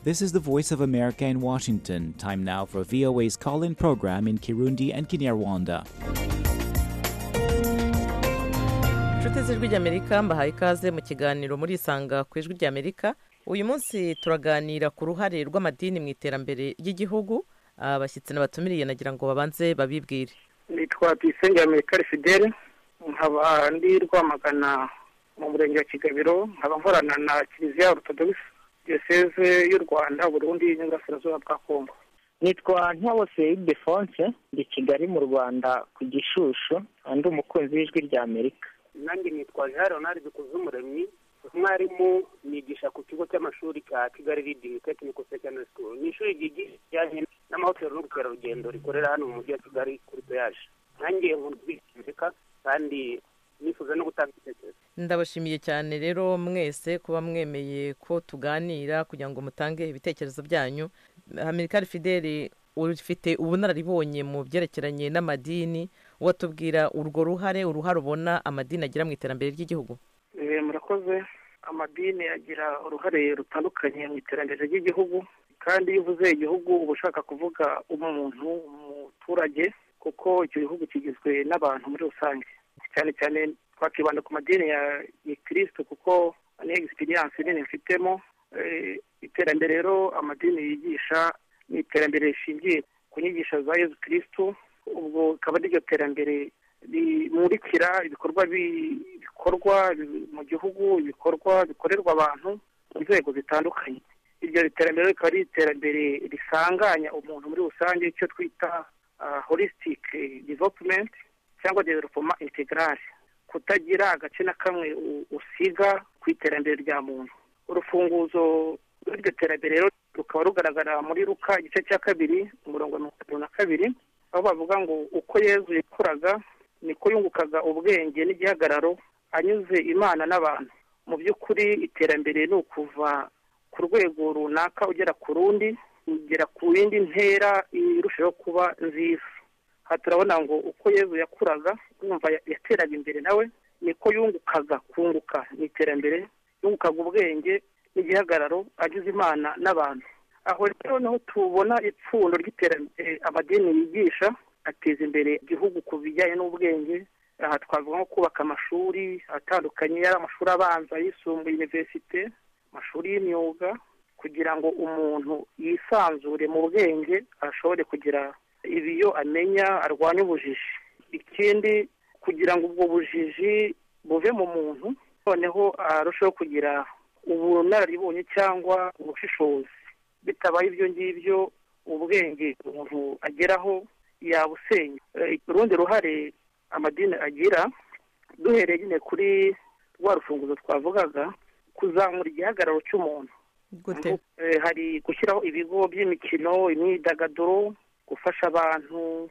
This is the Voice of America in Washington. Time now for VOA's call-in program in Kirundi and Kinyarwanda. Inshuti z'ijwi ry'Amerika mbahaye ikaze mu kiganiro muri Isanga ku ijwi ry'Amerika. Uyu munsi turaganira ku ruhare rw'amadini mu iterambere ry'igihugu. Abashyitsi n'abatumiriye nagira ngo babanze babibwire. Nitwa Tuyisenge Amerika Fidele, nkaba ndi Rwamagana mu murenge wa Kigabiro, nkaba nkorana na Kiliziya Orthodoxe Diocese y'u Rwanda, Burundi n'Uburasirazuba bwa Kongo. Nitwa Ntawose Ildefonse, ndi Kigali mu Rwanda ku Gishushu, ndi umukunzi w'ijwi ry'Amerika. Nanjye nitwa Jean Ronald Dukuzumuremyi, umwarimu nigisha ku kigo cy'amashuri cya Kigali Leading Technical Secondary School. Ni ishuri ryijyanye n'amahoteli n'ubukerarugendo rikorera hano mu mujyi wa Kigali kuri Peyaje. Nanjye nkunda kandi nifuza no gutanga ibitekerezo. Ndabashimiye cyane rero mwese kuba mwemeye ko tuganira kugira ngo mutange ibitekerezo byanyu. Amerika Fidele, ufite ubunararibonye mu byerekeranye n'amadini, watubwira urwo ruhare ubona amadini agira mu iterambere ry'igihugu? Murakoze. Amadini agira uruhare rutandukanye mu iterambere ry'igihugu, kandi iyo uvuze igihugu uba ushaka kuvuga umuntu, umuturage, kuko icyo gihugu kigizwe n'abantu muri rusange. Cyane cyane twakibanda ku madini ya Kristo kuko ni experience nini mfitemo. Iterambere rero amadini yigisha ni iterambere rishingiye ku nyigisho za Yesu Kristo. Ubwo akaba ari iryo terambere rimurikira ibikorwa bikorwa mu gihugu, ibikorwa bikorerwa abantu mu nzego zitandukanye. Iryo terambere rikaba ari iterambere risanganya umuntu muri rusange, icyo twita holistic development cyangwa development integral, kutagira agace na kamwe usiga ku iterambere rya muntu. Urufunguzo rw'iryo terambere rero rukaba rugaragara muri Luka igice cya 2 umurongo wa 32, aho bavuga ngo uko Yesu yakuraga niko yungukaga ubwenge n'igihagararo anyuze Imana n'abantu. Mu by'ukuri iterambere ni ukuva ku rwego runaka ugera ku rundi, ugera ku yindi ntera irushaho kuba nziza. Aha turabona ngo uko Yesu yakuraga, kumva yateraga imbere nawe, niko yungukaga kunguka ni iterambere, yungukaga ubwenge n'igihagararo anyuze Imana n'abantu. Aho rero naho tubona ipfundo ry'iterambere amadini yigisha, ateza imbere igihugu ku bijyanye n'ubwenge. Aha twavuga nko kubaka amashuri atandukanye, yari amashuri abanza, yisumbuye, universite, amashuri y'imyuga, kugira ngo umuntu yisanzure mu bwenge, ashobore kugira ibiyo amenya, arwanya ubujiji. Ikindi, kugira ngo ubwo bujiji buve mu muntu, noneho arushaho kugira ubunararibonye cyangwa ubushishozi. Bitabaye ibyo ngibyo, ubwenge umuntu ageraho yabusenya. Urundi ruhare amadini agira, duhereye nyine kuri rwa rufunguzo twavugaga, kuzamura igihagararo cy'umuntu. Gute? Hari gushyiraho ibigo by'imikino, imyidagaduro, gufasha abantu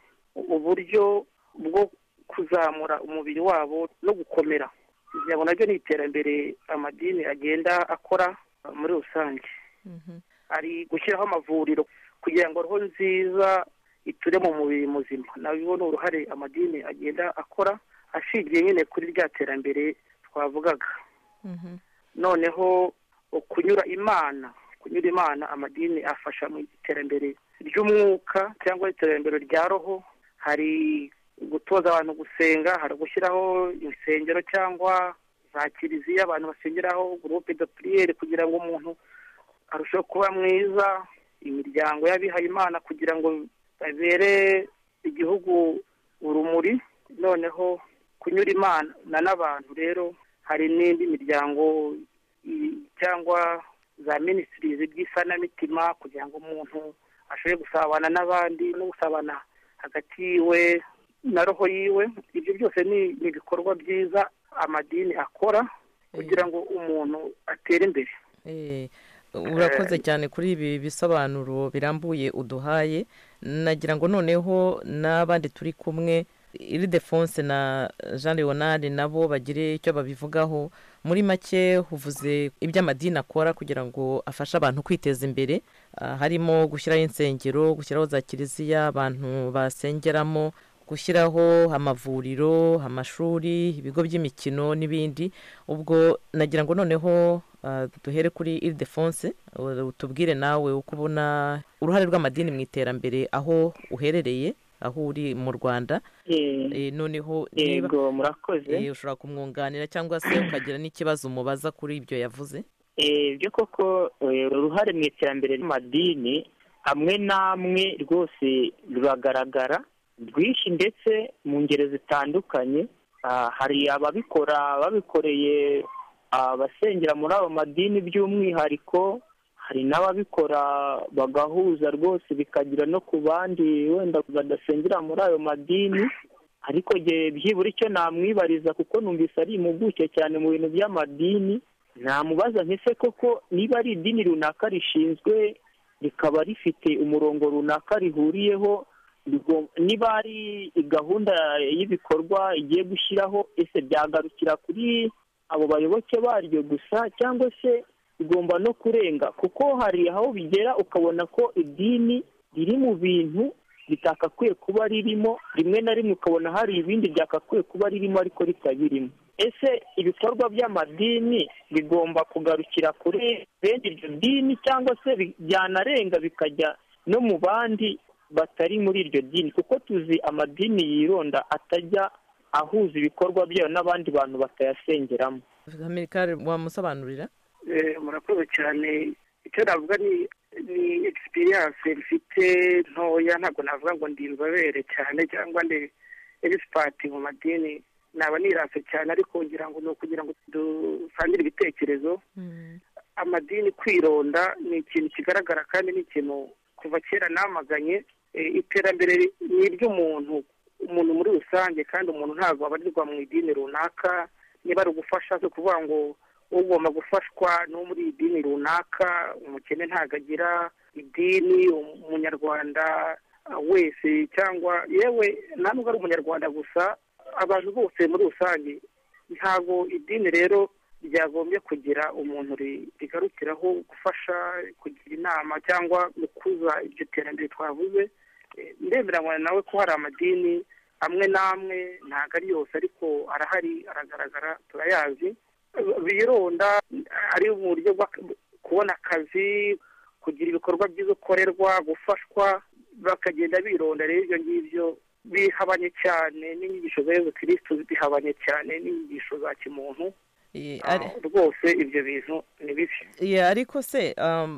uburyo bwo kuzamura umubiri wabo no gukomera. Ibyo nabyo ni iterambere amadini agenda akora muri rusange. Ari gushyiraho amavuriro kugira ngo roho nziza iture mu mubiri muzima. Nabyo ni uruhare amadini agenda akora, ashingiye nyine kuri rya terambere twavugaga. Noneho kunyura Imana, amadini afasha mu iterambere ry'umwuka cyangwa iterambere rya roho. Hari gutoza abantu gusenga, hari gushyiraho insengero cyangwa za kiliziya abantu basengeraho, groupe de prière, kugira ngo umuntu arusheho kuba mwiza, imiryango y'abihaye Imana kugira ngo babere igihugu urumuri. Noneho kunyura Imana n'abantu rero, hari n'indi miryango cyangwa za ministries by'isanamitima, kugira ngo umuntu ashobore gusabana n'abandi no gusabana hagati yiwe na roho yiwe. Ibyo byose ni ibikorwa byiza amadini akora kugira ngo umuntu atere imbere. Urakoze cyane kuri ibi bisobanuro birambuye uduhaye. Nagira ngo noneho n'abandi turi kumwe, Ildefonse na Jean Leonard, nabo bagire icyo babivugaho. Muri make huvuze iby'amadini akora kugira ngo afashe abantu kwiteza imbere, harimo gushyiraho insengero, gushyiraho za kiliziya abantu basengeramo, gushyiraho amavuriro, amashuri, ibigo by'imikino n'ibindi. Ubwo nagira ngo noneho duhere kuri Ildefonse, utubwire nawe uko ubona uruhare rw'amadini mu iterambere aho uherereye, aho uri mu Rwanda. Noneho yego murakoze, ushobora kumwunganira cyangwa se ukagira n'ikibazo umubaza kuri ibyo yavuze. Byo koko uruhare mu iterambere ry'amadini amwe n'amwe rwose ruragaragara rwinshi, ndetse mu ngero zitandukanye. Hari ababikora babikoreye abasengera muri ayo madini by'umwihariko, hari n'ababikora bagahuza rwose bikagira no ku bandi wenda badasengera muri ayo madini. Ariko byibura icyo namwibariza, kuko numvise ari impuguke cyane mu bintu by'amadini, namubaza ntese koko niba ari idini runaka rishinzwe rikaba rifite umurongo runaka rihuriyeho, niba ari gahunda y'ibikorwa igiye gushyiraho, ese byagarukira kuri abo bayoboke baryo gusa cyangwa se bigomba no kurenga? Kuko hari aho bigera ukabona ko idini riri mu bintu bitakakwiye kuba ririmo, rimwe na rimwe ukabona hari ibindi byakakwiye kuba ririmo ariko ritabirimo. Ese ibikorwa by'amadini bigomba kugarukira kuri bene iryo dini, cyangwa se byanarenga bikajya no mu bandi batari muri iryo dini? Kuko tuzi amadini yironda atajya ahuza ibikorwa byayo n'abandi bantu batayasengeramo. Amerika, wamusobanurira? Murakoze cyane. Icyo navuga ni experience mfite ntoya, ntabwo navuga ngo ndi inzobere cyane cyangwa ndi expert mu madini, naba nirase cyane, ariko ngira ngo ni ukugira ngo dusangire ibitekerezo. Amadini kwironda ni ikintu kigaragara kandi ni ikintu kuva kera namaganye. Iterambere ni iry'umuntu muri rusange, kandi umuntu ntabwo abarirwa mu idini runaka. Niba ari ugufasha, si ukuvuga ngo ugomba gufashwa no muri idini runaka. Umukene ntabwo agira idini, umunyarwanda wese cyangwa yewe nta nubwo ari umunyarwanda gusa, abantu bose muri rusange. Ntabwo idini rero ryagombye kugira umuntu rigarukiraho gufasha, kugira inama cyangwa gukuza iryo terambere twavuze. Ndemeranywa nawe ko hari amadini amwe n'amwe, ntabwo ari yose ariko arahari, aragaragara, turayazi, bironda ari mu buryo bwo kubona akazi, kugira ibikorwa byiza ukorerwa, gufashwa, bakagenda bironda. Rero ibyo ngibyo bihabanye cyane n'inyigisho za Yezu Kristo, bihabanye cyane n'inyigisho za kimuntu. Rwose ibyo bintu ni bibi. Ariko se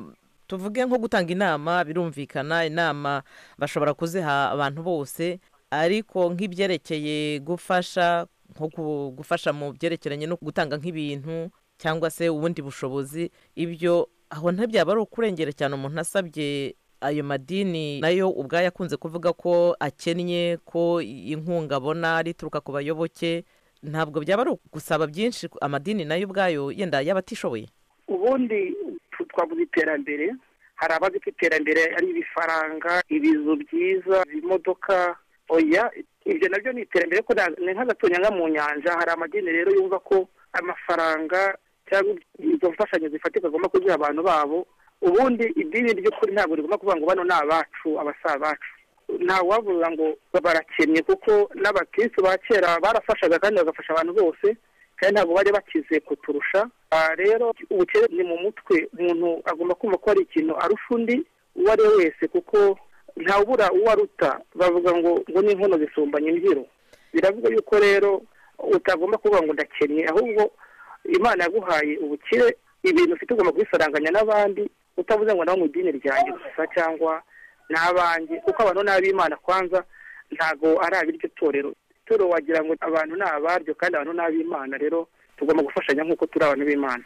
tuvuge nko gutanga inama, birumvikana, inama bashobora kuziha abantu bose, ariko nk'ibyerekeye gufasha, nko gufasha mu byerekeranye no gutanga nk'ibintu cyangwa se ubundi bushobozi, ibyo aho ntibyaba ari ukurengera cyane umuntu asabye ayo madini nayo ubwayo akunze kuvuga ko akennye, ko inkunga abona rituruka ku bayoboke? Ntabwo byaba ari gusaba byinshi amadini nayo ubwayo yenda y'abatishoboye? Ubundi twavuze iterambere, hari abazi ko iterambere ari ibifaranga, ibizu byiza, imodoka. Oya, ibyo nabyo ni iterambere, ko ni nk'agatonyanga mu nyanja. Hari amadini rero yumva ko amafaranga cyangwa izo mfashanyo zifatika agomba kuziha abantu babo. Ubundi idini ry'ukuri ntabwo rigomba kuvuga ngo bano ni abacu, abasaba bacu. Ntawe wavuga ngo barakennye, kuko n'abakristo ba kera barafashaga kandi bagafasha abantu bose, kandi ntabwo bari bakize kuturusha. Rero ubukene ni mu mutwe. Umuntu agomba kumva ko hari ikintu arusha undi uwo ari we wese, kuko ntawubura uwo aruta. Bavuga ngo n'inkono zisumbanya imbyiro. Biravuga yuko rero utagomba kuvuga ngo ndakennye, ahubwo Imana yaguhaye ubukire, ibintu ufite ugomba kubisaranganya n'abandi, utavuze ngo nawe mu idini ryanjye gusa cyangwa n'abanjye, kuko abantu n'ab'Imana kwanza ntago ari ab'iryo torero. Itorero wagira ngo abantu ni abaryo, kandi abantu n'ab'Imana. Rero tugomba gufashanya nk'uko turi abantu b'Imana.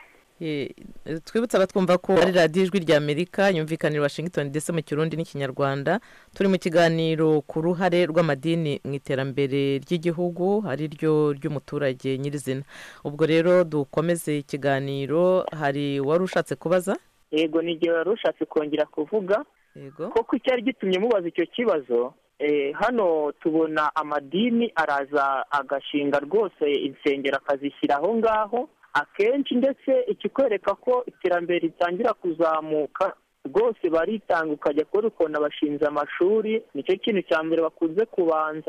Twibutsa abatwumva ko ari radiyo Ijwi ry'Amerika yumvikanira Washington DC mu Kirundi n'Ikinyarwanda. Turi mu kiganiro ku ruhare rw'amadini mu iterambere ry'igihugu, ari ryo ry'umuturage nyirizina. Ubwo rero dukomeze ikiganiro. Hari wari ushatse kubaza? Yego, ni igihe wari ushatse kongera kuvuga. Yego, koko icyari gitumye mubaza icyo kibazo, hano tubona amadini araza agashinga rwose insengero akazishyira aho ngaho akenshi, ndetse ikikwereka ko iterambere ritangira kuzamuka rwose baritanga, ukajya kubona ukuntu bashinze amashuri. Nicyo kintu cya mbere bakunze kubanza.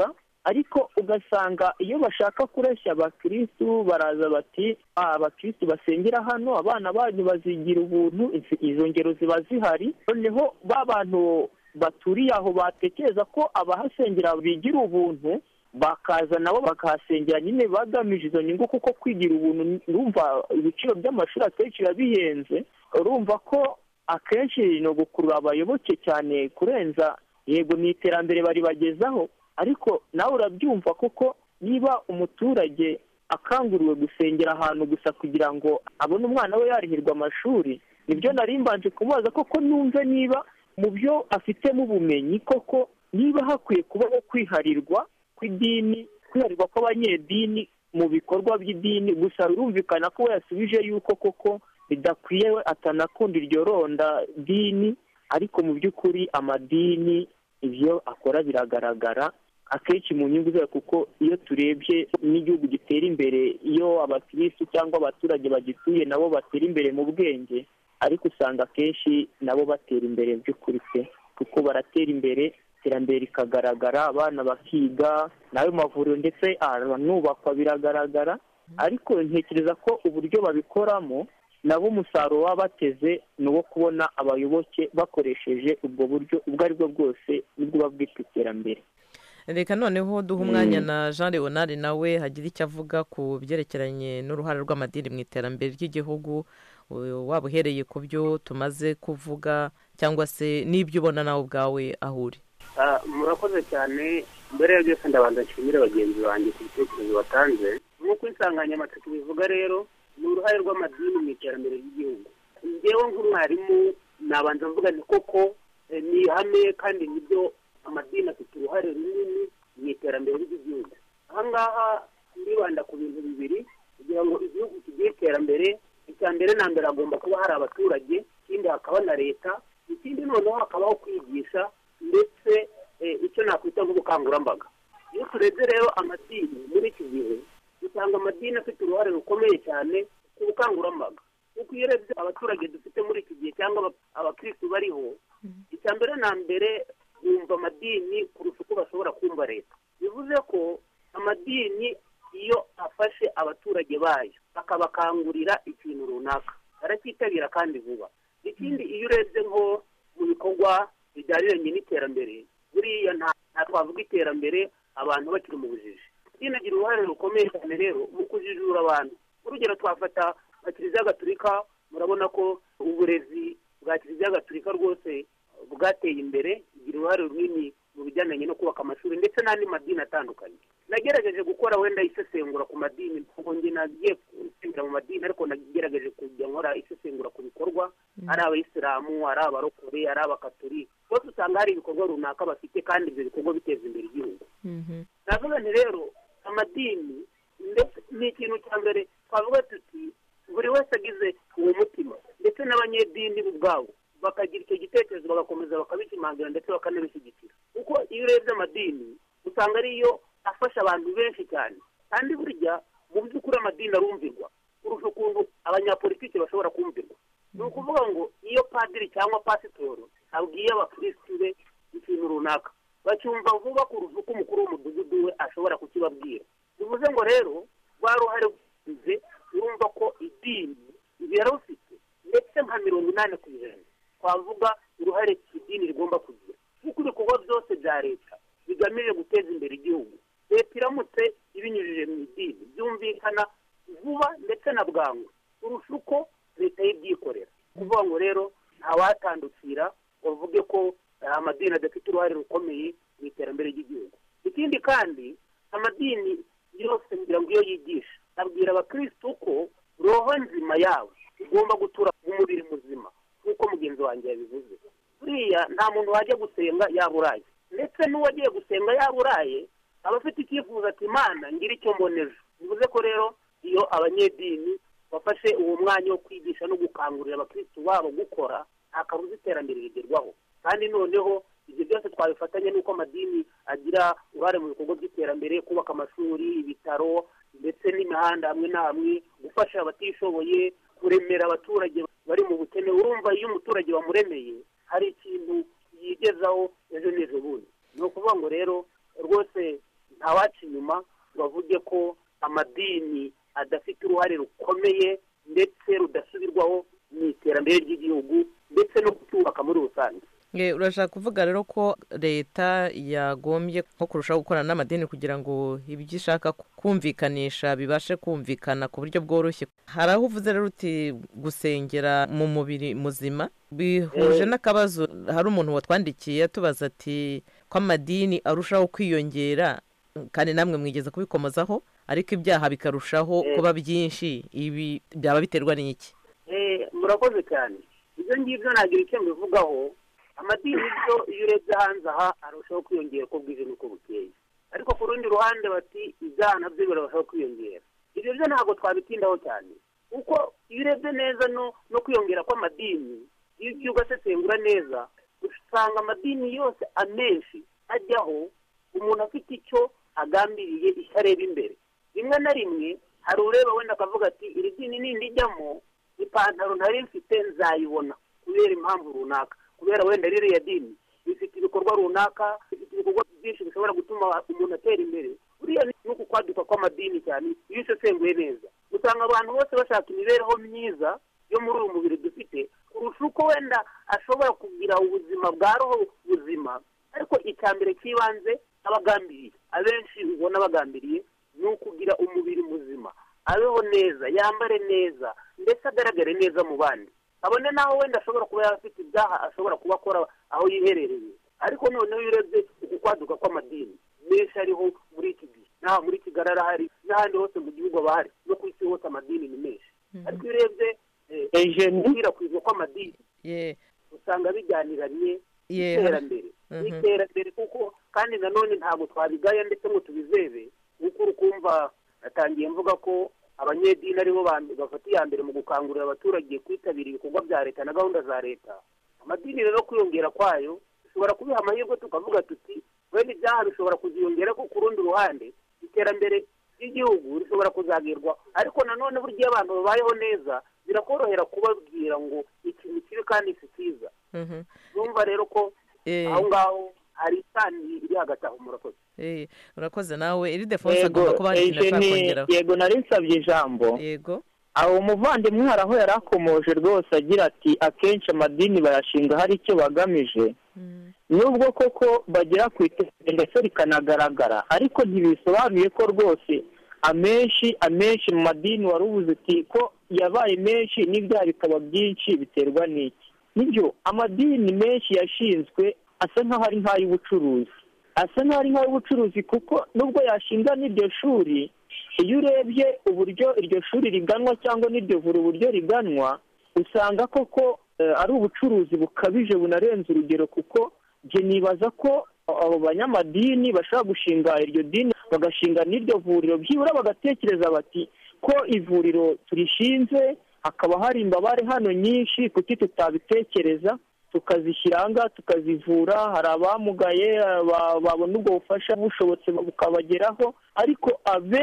ariko ugasanga iyo bashaka kureshya abakirisitu baraza bati abakirisitu basengera hano abana banyu bazigira ubuntu, izo ngero ziba zihari. Noneho ba bantu baturiye aho batekereza ko abahasengera bigira ubuntu bakaza nabo bakahasengera nyine bagamije izo nyungu, kuko kwigira ubuntu urumva ibiciro by'amashuri akenshi biba bihenze, urumva ko akenshi ni ugukurura abayoboke cyane kurenza, yego ni iterambere bari bagezaho, ariko nawe urabyumva kuko niba umuturage akanguriwe gusengera ahantu gusa kugira ngo abone umwana we yarihirwa amashuri, nibyo nari mbanje kumubaza koko numve niba mu byo afitemo ubumenyi koko niba hakwiye kubaho kwiharirwa kw'idini, kwiharirwa kw'abanyedini mu bikorwa by'idini. Gusa birumvikana ko we yasubije yuko koko bidakwiye, atanakunda iryo ronda dini, ariko mu by'ukuri amadini ibyo akora biragaragara akenshi mu nyungu zayo, kuko iyo turebye n'igihugu gitera imbere iyo abakirisitu cyangwa abaturage bagituye nabo batera imbere mu bwenge, ariko usanga akenshi nabo batera imbere by'ukuri pe, kuko baratera imbere, iterambere rikagaragara, abana bakiga, n'ayo mavuriro ndetse aranubakwa biragaragara. Ariko ntekereza ko uburyo babikoramo nabo umusaruro baba bateze ni uwo kubona abayoboke bakoresheje ubwo buryo ubwo ari bwo bwose nibwo buba bwitwa iterambere. reka noneho duha umwanya na Jean Leonard nawe hagira icyo avuga ku byerekeranye n'uruhare rw'amadini mu iterambere ry'igihugu, waba uhereye ku byo tumaze kuvuga cyangwa se n'ibyo ubona nawe ubwawe aho uri. Murakoze cyane. Mbere ya byose ndabanza nshimire bagenzi banjye ku bitekerezo batanze. Nk'uko insanganyamatsiko bivuga rero ni uruhare rw'amadini mu iterambere ry'igihugu. Njyewe nk'umwarimu nabanza mvuga ni koko ni ihame kandi nibyo amadini afite uruhare runini mu iterambere ry'igihugu. Aha ngaha ndibanda ku bintu bibiri kugira ngo igihugu kigire iterambere. Icya mbere na mbere hagomba kuba hari abaturage, ikindi hakaba na leta, ikindi noneho hakabaho kwigisha ndetse icyo nakwita nk'ubukangurambaga. Iyo turebye rero amadini muri iki gihe usanga amadini afite uruhare rukomeye cyane ku bukangurambaga, kuko iyo urebye abaturage dufite muri iki gihe cyangwa abakirisitu bariho, icya mbere na mbere bumva amadini kurusha uko bashobora kumva leta. Bivuze ko amadini iyo afashe abaturage bayo akabakangurira ikintu runaka baracyitabira kandi vuba. Ikindi iyo urebye nko mu bikorwa bijyaniranye n'iterambere, buriya nta twavuga iterambere abantu bakiri mu bujiji. Idini agira uruhare rukomeye cyane rero mu kujijura abantu. Urugero twafata nka Kiliziya Gatolika, murabona ko uburezi bwa Kiliziya Gatolika rwose bwateye imbere, igira uruhare runini mu bijyanye no kubaka amashuri ndetse n'andi madini atandukanye. Nagerageje gukora wenda isesengura ku madini, kuko njye nagiye gusengera mu madini, ariko nagerageje kujya nkora isesengura ku bikorwa, ari abayisilamu, ari abarokore, ari abakatolika, bose usanga hari ibikorwa runaka bafite kandi ibyo bikorwa biteza imbere igihugu. Navuga nti rero amadini ndetse ni ikintu cya mbere twavuga tuti buri wese agize uwo mutima, ndetse n'abanyedini ubwabo bakagira icyo gitekerezo bagakomeza bakabishimangira ndetse bakanabishyigikira, kuko iyo urebye amadini usanga ariyo afasha abantu benshi cyane. Kandi burya mu by'ukuri amadini arumvirwa kurusha ukuntu abanyapolitiki bashobora kumvirwa. Ni ukuvuga ngo iyo padiri cyangwa pasitoro abwiye abakirisitu be ikintu runaka bacyumva vuba kurusha uko umukuru w'umudugudu we ashobora kukibabwira. Bivuze ngo rero rwa ruhare rw'ize urumva ko idini birarufite ndetse nka 80% twavuga uruhare idini rigomba kugira, kuko ibikorwa byose bya leta bigamije guteza imbere igihugu, leta iramutse ibinyujije mu idini byumvikana vuba ndetse na bwangu kurusha uko leta y'ibyikorera. Kuvuga ngo rero ntawatandukira bavuge ko amadini adafite uruhare rukomeye mu iterambere ry'igihugu. Ikindi kandi amadini yose ngira ngo iyo yigisha abwira abakirisitu ko roho nzima yawe igomba gutura mu mubiri muzima, nk'uko mugenzi wanjye yabivuze. Buriya nta muntu wajya gusenga yaburaye, ndetse n'uwagiye gusenga yaburaye aba afite icyifuzo ati Imana ngira icyo mboneje. Bivuze ko rero iyo abanyedini bafashe uwo mwanya wo kwigisha no gukangurira abakirisitu babo gukora, nta kabuza iterambere rigerwaho. Kandi noneho ibyo byose twabifatanya n'uko amadini agira uruhare mu bikorwa by'iterambere, kubaka amashuri, ibitaro ndetse n'imihanda hamwe na hamwe, gufasha abatishoboye, kuremera abaturage bari mu bukene. Urumva iyo umuturage bamuremeye hari ikintu yigezaho ejo n'ejo bundi. Ni ukuvuga ngo rero rwose ntawaca inyuma bavuge ko amadini adafite uruhare rukomeye ndetse rudasubirwaho mu iterambere ry'igihugu ndetse no kutubaka muri rusange. urashaka kuvuga rero ko leta yagombye nko kurushaho gukorana n'amadini kugira ngo ibyo ishaka kumvikanisha bibashe kumvikana ku buryo bworoshye. hari aho uvuze rero uti gusengera mu mubiri muzima bihuje n'akabazo. hari umuntu watwandikiye atubaza ati ko amadini arushaho kwiyongera kandi namwe mwigeze kubikomozaho ariko ibyaha bikarushaho kuba byinshi, ibi byaba biterwa n'iki? murakoze cyane. ibyo ngibyo ntagira icyo mbivugaho. amadini byo iyo urebye hanze aha arushaho kwiyongera uko bwije n'uko bukeye, ariko ku rundi ruhande bati ibyaha nabyo birarushaho kwiyongera. ibyo byo ntabwo twabitindaho cyane, kuko iyo urebye neza no kwiyongera kw'amadini, iyo ugasesengura neza usanga amadini yose amenshi ajyaho umuntu afite icyo agambiriye icyo areba imbere. rimwe na rimwe hari ureba wenda akavuga ati iri dini nindi ijyamo ipantaro ntari mfite nzayibona kubera impamvu runaka, kubera wenda ririya dini rifite ibikorwa runaka, rifite ibikorwa byinshi bishobora gutuma umuntu atera imbere. buriya ni uku kwaduka kw'amadini cyane. iyo usesenguye neza usanga abantu bose bashaka imibereho myiza yo muri uyu mubiri dufite kurusha uko wenda ashobora kugira ubuzima bwa roho buzima. ariko icya mbere cy'ibanze abagambiriye, abenshi ubona bagambiriye ni ukugira umubiri muzima, abeho neza, yambare neza ndetse agaragare neza mu bandi, abone naho wenda ashobora kuba yarafite ibyaha ashobora kuba akora aho yiherereye. ariko noneho iyo urebye uku kwaduka kw'amadini menshi ariho muri iki gihe, n'aha muri Kigali arahari, n'ahandi hose mu gihugu bahari, no ku isi hose amadini ni menshi. ariko iyo urebye gukwirakwizwa kw'amadini usanga bijyaniranye iterambere kuko kandi nanone ntabwo twabigaya ndetse ngo tubizebe, kuko urukumva natangiye mvuga ko abanyedini aribo bafata iya mbere mu gukangurira abaturage kwitabira ibikorwa bya leta na gahunda za leta. amadini rero kwiyongera kwayo dushobora kubiha amahirwe tukavuga tuti wenda ibyaha bishobora kuziyongera ko ku rundi ruhande iterambere ry'igihugu rishobora kuzagerwa. ariko nanone burya abantu babayeho neza birakorohera kubabwira ngo ikintu kibi kandi si cyiza. numva rero ko aho ngaho hari isano iri hagati aho. murakoze. urakoze nawe. Ildefonse agomba kuba hari ikintu ashaka kongeraho. yego nari nsabye ijambo. yego aho umuvandimwe hari aho yari akomoje rwose agira ati akenshi amadini bayashinga hari icyo bagamije, nubwo koko bagera ku iterambere ndetse rikanagaragara, ariko ntibisobanuye ko rwose amenshi mu madini wari ubuze uti ko yabaye menshi n'ibyaha bikaba byinshi biterwa n'iki. nibyo amadini menshi yashinzwe asa nk'aho ari nk'ay'ubucuruzi, kuko nubwo yashinga n'iryo shuri, iyo urebye uburyo iryo shuri riganwa cyangwa n'iryo vura uburyo riganwa, usanga koko ari ubucuruzi bukabije bunarenze urugero. kuko njye nibaza ko abo banyamadini bashobora gushinga iryo dini bagashinga n'iryo vuriro, byibura bagatekereza bati ko ivuriro turishinze hakaba hari imbabare hano nyinshi, kuki tutabitekereza tukazishyira ahangaha tukazivura. hari abamugaye babona ubwo bufasha bushobotse bukabageraho, ariko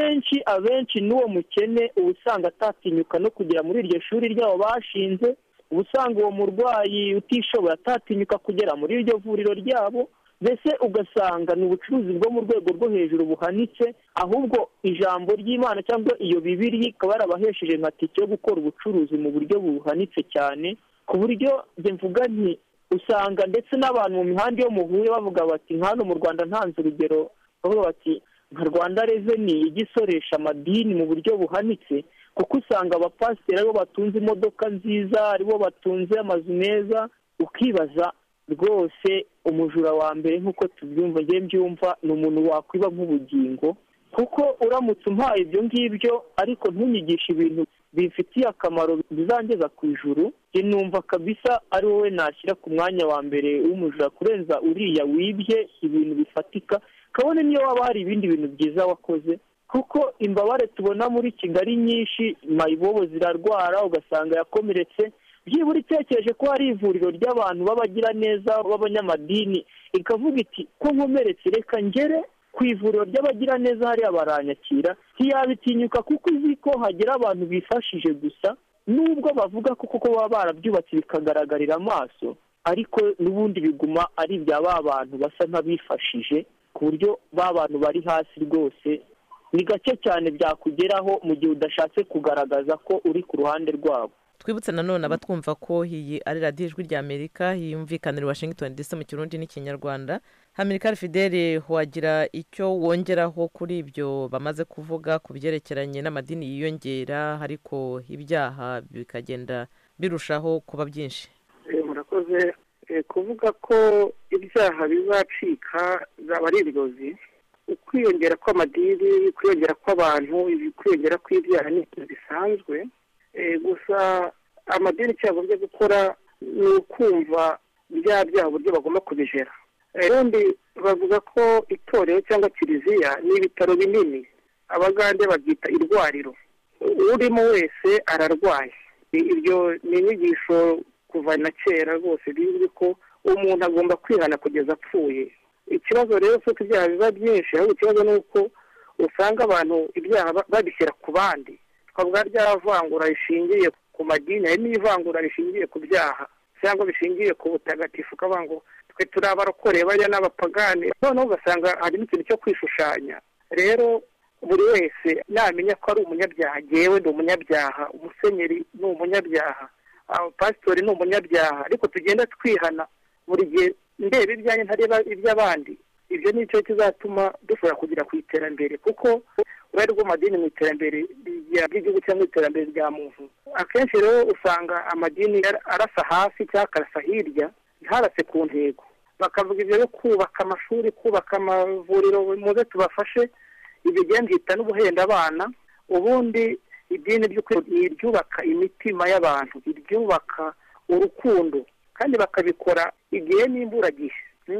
abenshi n'uwo mukene uba usanga atatinyuka no kugera muri iryo shuri ryabo bashinze, uba usanga uwo murwayi utishoboye atatinyuka kugera muri iryo vuriro ryabo. mbese ugasanga ni ubucuruzi bwo mu rwego rwo hejuru buhanitse, ahubwo ijambo ry'Imana cyangwa iyo Bibiliya ikaba yarabahesheje nka tike yo gukora ubucuruzi mu buryo buhanitse cyane, ku buryo njye mvuga nti usanga ndetse n'abantu mu mihanda iyo muhuye bavuga bati hano mu Rwanda ntanze urugero, bavuga bati nka Rwanda Reveni igisoresha amadini mu buryo buhanitse, kuko usanga abapasiteri aribo batunze imodoka nziza, aribo batunze amazu meza. ukibaza rwose umujura wa mbere nk'uko tubyumva njye mbyumva ni umuntu wakwiba nk'ubugingo, kuko uramutse umpaye ibyo ngibyo ariko ntunyigishe ibintu bifitiye akamaro bizangeza ku ijuru, njye numva kabisa ari wowe nashyira ku mwanya wa mbere w'umujura kurenza uriya wibye ibintu bifatika, kabone niyo waba hari ibindi bintu byiza wakoze. kuko imbabare tubona muri Kigali nyinshi, mayibobo zirarwara ugasanga yakomeretse, byibura itekereje ko hari ivuriro ry'abantu babagira neza b'abanyamadini, ikavuga iti ko nkomeretse reka ngere ku ivuriro ry'abagira neza hariya baranyakira, ntiyabitinyuka kuko uzi ko hagera abantu bifashije gusa, nubwo bavuga ko kuko baba barabyubatse bikagaragarira amaso, ariko n'ubundi biguma ari ibya ba bantu basa nk'abifashije. ku buryo ba bantu bari hasi rwose ni gake cyane byakugeraho mu gihe udashatse kugaragaza ko uri ku ruhande rwabo. twibutse nanone abatwumva ko iyi ari radiyo ijwi rya Amerika yumvikanira Washington DC mu Kirundi n'Ikinyarwanda. Hamilcar Fidele, wagira icyo wongeraho kuri ibyo bamaze kuvuga ku byerekeranye n'amadini yiyongera ariko ibyaha bikagenda birushaho kuba byinshi? Murakoze. Kuvuga ko ibyaha bizacika zaba ari ibirozi. Ukwiyongera kw'amadini, kwiyongera kw'abantu, kwiyongera kw'ibyaha ni ibintu bisanzwe. Gusa amadini cyagombye gukora ni ukumva bya byaha uburyo bagomba kubijera. Ubundi bavuga ko itorero cyangwa kiliziya ni ibitaro binini, abagande babyita irwariro. Urimo wese ararwaye. Ibyo ni inyigisho kuva na kera rwose bizwi ko umuntu agomba kwihana kugeza apfuye. Ikibazo rero si uko ibyaha biba byinshi, ahubwo ikibazo ni uko usanga abantu ibyaha babishyira ku bandi. Twavuga rya vangura rishingiye ku madini, hari n'ivangura rishingiye ku byaha cyangwa bishingiye ku butagatifu, ukavuga ngo twe turi abarokore bariya n'abapagani. Noneho ugasanga hari n'ikintu cyo kwishushanya. Rero buri wese namenya ko ari umunyabyaha, jyewe ndi umunyabyaha, umusenyeri ni umunyabyaha, pasitori ni umunyabyaha, ariko tugenda twihana buri gihe ndeba ibyanjye ntareba iby'abandi. Ibyo ni cyo kizatuma dushobora kugera ku iterambere, kuko uruhare rw'amadini mu iterambere ry'igihugu cyangwa iterambere rya muntu. Akenshi rero usanga amadini arasa hasi cyangwa akarasa hirya, ntarase ku ntego. Bakavuga ibyo byo kubaka amashuri, kubaka amavuriro, muze tubafashe. Ibyo byita n'ubuhenda abana. Ubundi idini ry'ukuri iryubaka imitima y'abantu, iryubaka urukundo, kandi bakabikora igihe n'imburagihe.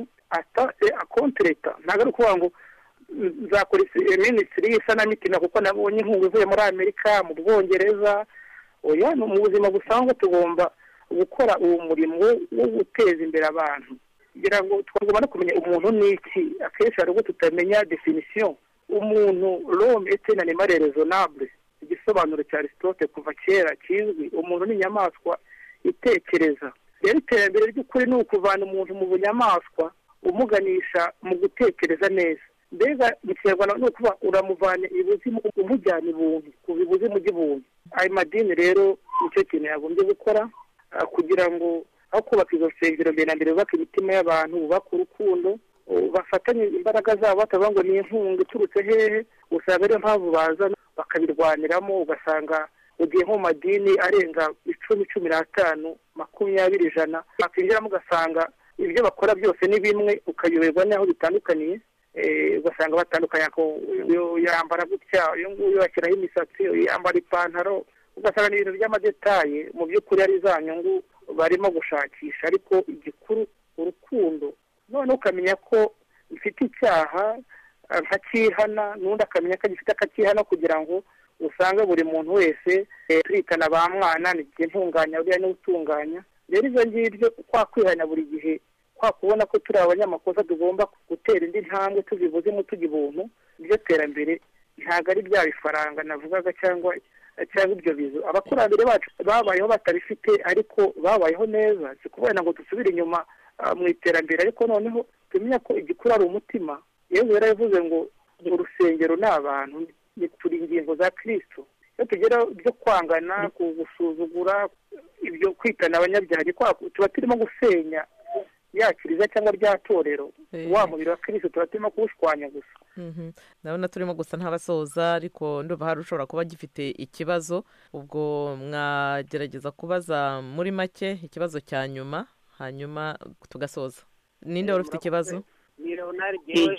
Akontreta ntabwo ari ukuvuga ngo nzakora minisitiri y'isanamitima kuko nabonye inkunga ivuye muri Amerika, mu Bwongereza. Oya, mu buzima busanzwe tugomba gukora uwo murimo wo guteza imbere abantu, kugira ngo twagomba no kumenya umuntu ni iki. Akenshi hari ubwo tutamenya definition. Umuntu l'homme est un animal raisonnable, igisobanuro cya Aristote kuva kera kizwi. Umuntu ni inyamaswa itekereza. Rero iterambere ry'ukuri ni ukuvana umuntu mu bunyamaswa umuganisha mu gutekereza neza. Mbega mu Kinyarwanda ni ukuvuga uramuvana ibuzimu umujyana ibuntu, kuva ibuzimu by'ibuntu. Ayo madini rero nicyo kintu yagombye gukora, kugira ngo aho kubaka izo nsengero mbere na mbere bubaka imitima y'abantu, bubaka urukundo, bafatanye imbaraga zabo, batavuga ngo ni inkunga iturutse hehe. Usanga ariyo mpamvu baza bakabirwaniramo, ugasanga ugiye nko mu madini arenga 10, 15, 20, 100, bakinjiramo ugasanga ibyo bakora byose ni bimwe, ukayoberwa n'aho bitandukaniye. Ugasanga batandukanya ko yambara gutya, uyu nguyu ashyiraho imisatsi, yambara ipantaro, ugasanga ni ibintu by'amadetaye mu by'ukuri ari za nyungu barimo gushakisha. Ariko igikuru urukundo. None ukamenya ko ifite icyaha nkakihana, n'undi akamenya ko agifite akakihana, kugira ngo usange buri muntu wese twitana ba mwana n'igihe ntunganya uriya n'utunganya. Rero ibyo ngibyo kwa kwihana buri gihe, kwa kubona ko turi abanyamakosa tugomba gutera indi ntambwe tuzibuzemo tujya ubuntu, iryo terambere ntabwo ari bya bifaranga navugaga cyangwa ibyo bizu. Abakurambere bacu babayeho batabifite, ariko babayeho neza. Si kubera ngo dusubire inyuma mu iterambere, ariko noneho tumenya ko igikuru ari umutima. Yewe yaravuze ngo urusengero ni abantu, turi ingingo za Kristo. Iyo tugera ibyo kwangana, gusuzugura, ibyo kwitana abanyabyaha, tuba turimo gusenya ya kiliziya cyangwa rya torero. Wa mubiri wa Kristo tuba turimo kuwushwanya gusa. ndabona turimo gusa ntabasoza, ariko ndumva hari ushobora kuba gifite ikibazo. Ubwo mwagerageza kubaza muri make ikibazo cya nyuma, hanyuma tugasoza. Ninde wari ufite ikibazo? Ni Leonard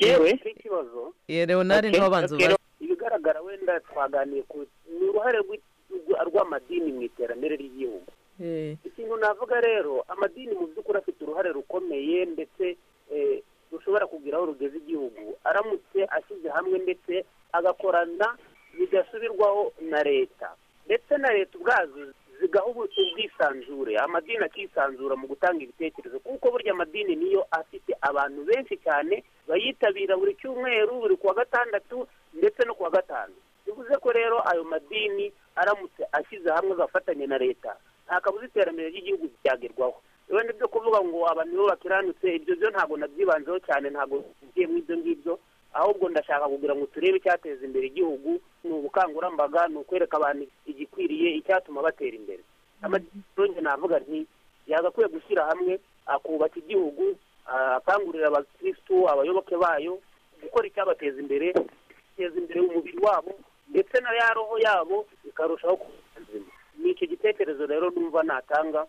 ikibazo. Leonard niho banzu. Ibigaragara wenda twaganiye ku uruhare rw'amadini mu iterambere ry'igihugu. Ikintu navuga rero, amadini mu by'ukuri afite uruhare rukomeye, ndetse rushobora kugira aho rugeze igihugu aramutse ashyize hamwe, ndetse agakorana bidasubirwaho na leta, ndetse na leta ubwazo zigaha ubwisanzure, amadini akisanzura mu gutanga ibitekerezo, kuko burya amadini niyo afite abantu benshi cyane bayitabira buri cyumweru, buri kuwa gatandatu ndetse no kuwa gatanu. bivuze ko rero ayo madini aramutse ashyize hamwe agafatanya na leta, nta kabuza iterambere ry'igihugu ryagerwaho. wenda ibyo kuvuga ngo abantu nibo bakiranutse ibyo byo ntabwo nabyibanzeho cyane, ntabwo ngiye mu ibyo ngibyo, ahubwo ndashaka kugira ngo turebe icyateza imbere igihugu. Ni ubukangurambaga, ni ukwereka abantu igikwiriye icyatuma batera imbere. Amadini navuga nti yagakwiye gushyira hamwe akubaka igihugu, akangurira abakirisitu abayoboke bayo gukora icyabateza imbere, guteza imbere umubiri wabo ndetse na ya roho yabo ikarushaho kuba nzima. Ni icyo gitekerezo rero numva natanga,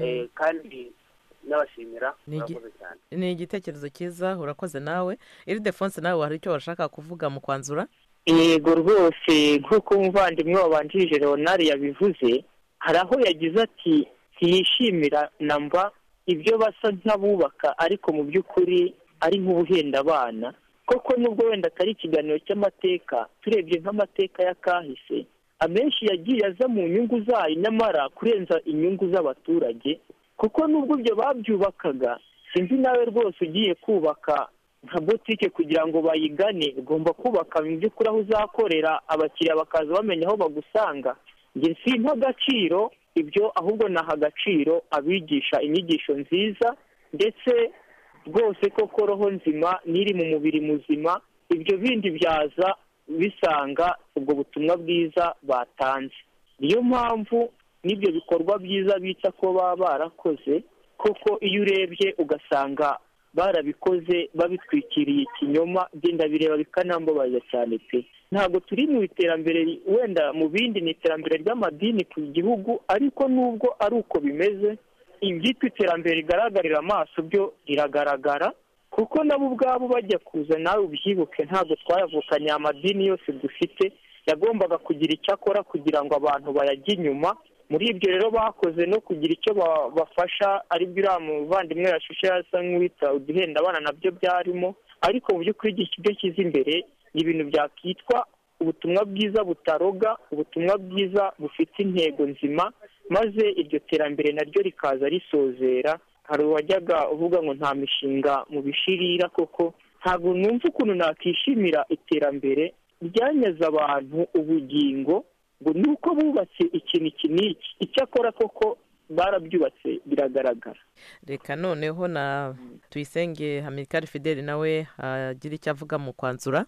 kandi n'abashimira. Urakoze cyane. Ni igitekerezo cyiza, urakoze nawe. Ildefonse, nawe hari icyo washaka kuvuga mu kwanzura? Yego rwose, nk'uko umuvandimwe wabanjirije Leonard yabivuze, hari aho yagize ati ntiyishimira namba ibyo basa nk'abubaka ariko mu by'ukuri ari nk'ubuhenda abana. Koko nubwo wenda atari ikiganiro cy'amateka, turebye nk'amateka ya kahise, amenshi yagiye aza mu nyungu zayo nyamara kurenza inyungu z'abaturage, kuko nubwo ibyo babyubakaga, sinzi nawe rwose ugiye kubaka nka botike kugira ngo bayigane, ugomba kubaka mu by'ukuri aho uzakorera abakiriya bakaza bamenya aho bagusanga. Njye simpa agaciro ibyo, ahubwo naha agaciro abigisha inyigisho nziza, ndetse rwose koko roho nzima n'iri mu mubiri muzima, ibyo bindi byaza bisanga ubwo butumwa bwiza batanze. Niyo mpamvu n'ibyo bikorwa byiza bita ko baba barakoze, koko iyo urebye ugasanga barabikoze babitwikiriye ikinyoma, genda bireba bikanambabaza cyane pe. Ntabwo turi mu iterambere, wenda mu bindi ni iterambere ry'amadini ku gihugu, ariko nubwo ari uko bimeze, ibyitwa iterambere rigaragarira amaso byo riragaragara, kuko nabo ubwabo bajya kuza, nawe ubyibuke, ntabwo twayavukanye. Amadini yose dufite yagombaga kugira icyo akora kugira ngo abantu bayajye inyuma. Muri ibyo rero bakoze no kugira icyo bafasha, ari byo uriya muvandimwe yashushe yasa nk'uwita uduhenda abana nabyo byarimo, ariko mu by'ukuri ibyo kiza imbere ni ibintu byakitwa ubutumwa bwiza butaroga, ubutumwa bwiza bufite intego nzima, maze iryo terambere naryo rikaza risozera. Hari uwajyaga uvuga ngo nta mishinga mu bishirira, koko ntabwo numva ukuntu nakishimira iterambere ryanyaza abantu ubugingo ngo ni uko bubatse ikintu iki n'iki. Icyakora koko barabyubatse biragaragara. Reka noneho na Tuyisenge Hamilcar Fidele nawe agira icyo avuga mu kwanzura.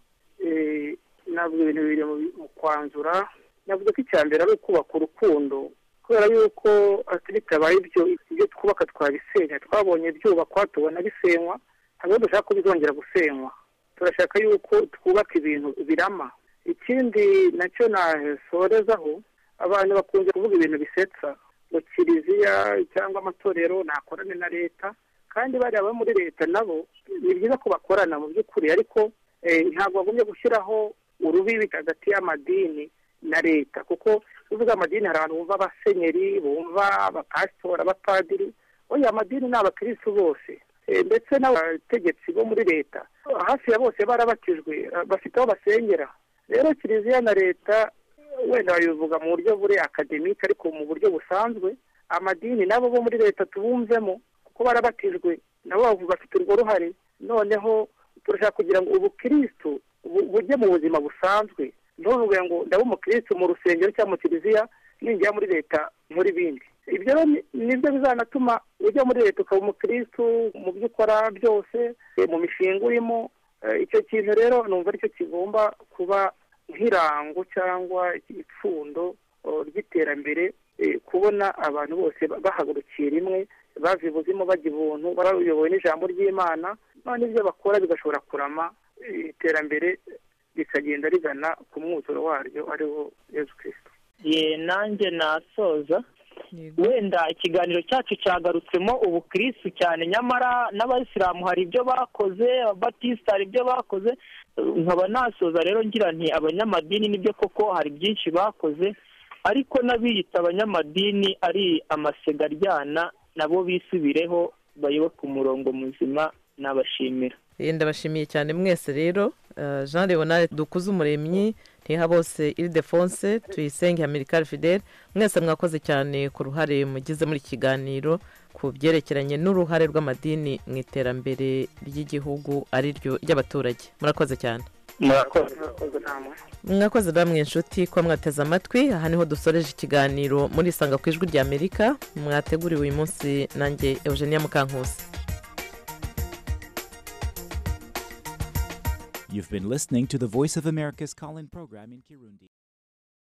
Ntabwo ibintu biri mu kwanzura, navuga ko icya mbere ari ukubaka urukundo, kubera yuko bitabaye ibyo twubaka twabisenya. Twabonye byubakwa tubona bisenywa, ntabwo dushaka ko bizongera gusenywa. Turashaka yuko twubaka ibintu birama. Ikindi nacyo nasorezaho, abantu bakunze kuvuga ibintu bisetsa ngo kiliziya cyangwa amatorero nakorane na leta, kandi bariya bo muri leta nabo ni byiza ko bakorana mu by'ukuri, ariko ntabwo bagombye gushyiraho urubibi hagati y'amadini na leta, kuko uvuga amadini hari abantu bumva abasenyeri, bumva abapasitori, abapadiri. Oya, amadini ni abakirisitu bose, ndetse n'abategetsi bo muri leta hafi ya bose barabatijwe, bafite aho basengera. Rero kiliziya na leta wenda babivuga mu buryo buri akademike, ariko mu buryo busanzwe amadini nabo bo muri leta tubumvemo, kuko barabatijwe nabo bafite urwo ruhare. Noneho turashaka kugira ngo ubukirisitu bujye mu buzima busanzwe, ntuvuge ngo ndaba umukirisitu mu rusengero cyangwa mu kiliziya, ninjya muri leta muri bindi. Ibyo nibyo bizanatuma ujya muri leta ukaba umukirisitu mu byo ukora byose, mu mishinga urimo. Icyo kintu rero numva aricyo kigomba kuba nk'irango cyangwa ipfundo ry'iterambere, kubona abantu bose bahagurukiye rimwe, bava ibuzima bajya ibuntu, barayobowe n'ijambo ry'Imana, none ibyo bakora bigashobora kurama, iterambere rikagenda rigana ku mwuzuro waryo ariwo Yesu Kristo. Nanjye nasoza, wenda ikiganiro cyacu cyagarutsemo ubukirisitu cyane, nyamara n'abayisilamu hari ibyo bakoze, ababatisita hari ibyo bakoze. Nkaba nasoza rero ngira nti abanyamadini nibyo koko hari byinshi bakoze, ariko n'abiyita abanyamadini ari amasegaryana nabo bisubireho, bayoboke umurongo muzima. Nabashimira. Ndabashimiye cyane mwese rero. Jean Leonard Dukuzumuremyi, Ntihabose Ildefonse, Tuyisenge Hamilcar Fidele, mwese mwakoze cyane ku ruhare mugize muri kiganiro ku byerekeranye n'uruhare rw'amadini mu iterambere ry'igihugu ari ryo ry'abaturage. Murakoze cyane. murakoze namwe. mwakoze namwe inshuti ko mwateze amatwi. aha niho dusoreje ikiganiro muri Isanga ku Ijwi ry'Amerika mwateguriwe uyu munsi nanjye Eugenia Mukankusi. You've been listening to the Voice of America's call-in program in Kirundi.